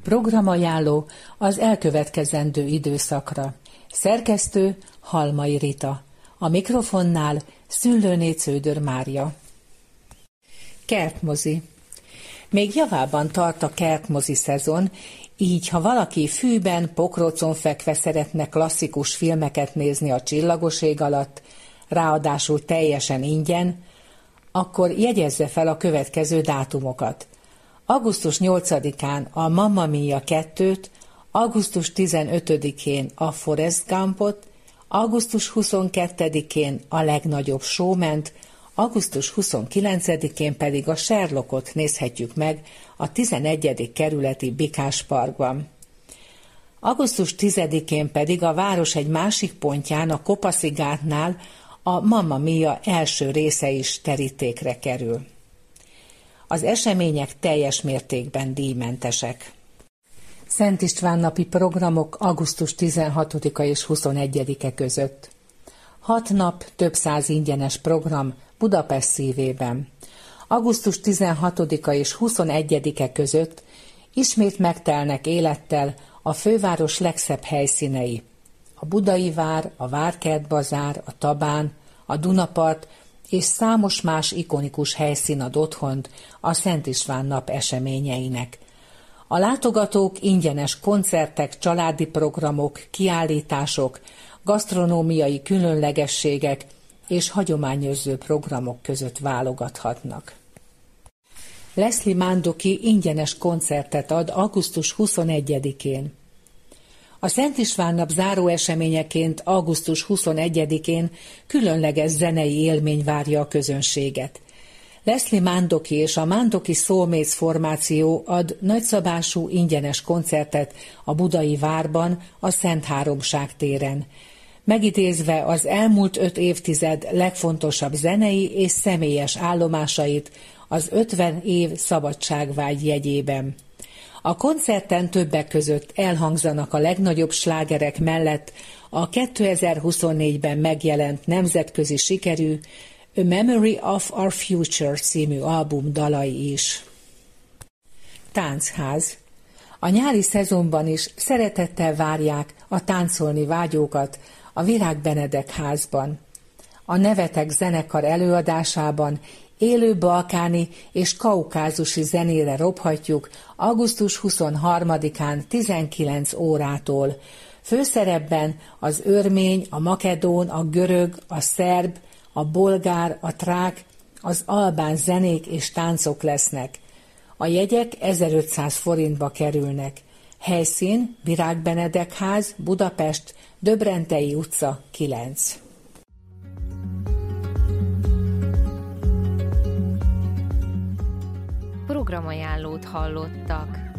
Programajánló az elkövetkezendő időszakra. Szerkesztő Halmai Rita. A mikrofonnál Szüllőné Cződör Mária. Kertmozi. Még javában tart a kertmozi szezon, így ha valaki fűben, pokrócon fekve szeretne klasszikus filmeket nézni a csillagos ég alatt, ráadásul teljesen ingyen, akkor jegyezze fel a következő dátumokat. Augusztus 8-án a Mamma Mia 2-t, augusztus 15-én a Forrest Gumpot, augusztus 22-én a Legnagyobb Showment, augusztus 29-én pedig a Sherlockot nézhetjük meg a 11. kerületi Bikás Parkban. Augusztus 10-én pedig a város egy másik pontján, a Kopaszigátnál a Mamma Mia első része is terítékre kerül. Az események teljes mértékben díjmentesek. Szent István napi programok augusztus 16-a és 21-e között. 6 nap, több száz ingyenes program Budapest szívében. Augusztus 16-a és 21-e között ismét megtelnek élettel a főváros legszebb helyszínei. A Budai Vár, a Várkertbazár, a Tabán, a Dunapart és számos más ikonikus helyszín ad otthont a Szent István nap eseményeinek. A látogatók ingyenes koncertek, családi programok, kiállítások, gasztronómiai különlegességek és hagyományőrző programok között válogathatnak. Leslie Mandoki ingyenes koncertet ad augusztus 21-én. A Szent István nap záró eseményeként augusztus 21-én különleges zenei élmény várja a közönséget. Leslie Mandoki és a Mandoki Soulmates formáció ad nagyszabású ingyenes koncertet a Budai Várban, a Szent Háromság téren, megidézve az elmúlt 5 évtized legfontosabb zenei és személyes állomásait az 50 év szabadságvágy jegyében. A koncerten többek között elhangzanak a legnagyobb slágerek mellett a 2024-ben megjelent nemzetközi sikerű A Memory of Our Future című album dalai is. Táncház. A nyári szezonban is szeretettel várják a táncolni vágyókat a Virág Benedek házban. A Nevetek zenekar előadásában élő balkáni és kaukázusi zenére robhatjuk augusztus 23-án 19 órától. Főszerepben az örmény, a makedón, a görög, a szerb, a bolgár, a trák, az albán zenék és táncok lesznek. A jegyek 1500 forintba kerülnek. Helyszín Virág Benedek ház, Budapest, Döbrentei utca 9. Programajánlót hallottak.